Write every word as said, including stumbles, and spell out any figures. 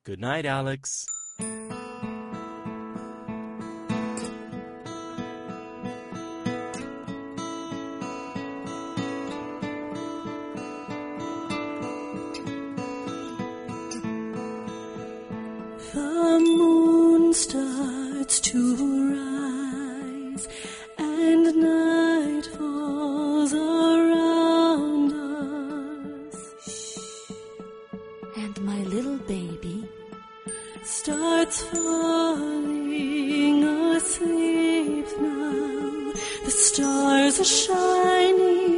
Good night, Alex. The moon starts to rise and night falls around us. And my little baby starts falling asleep now. The stars are shining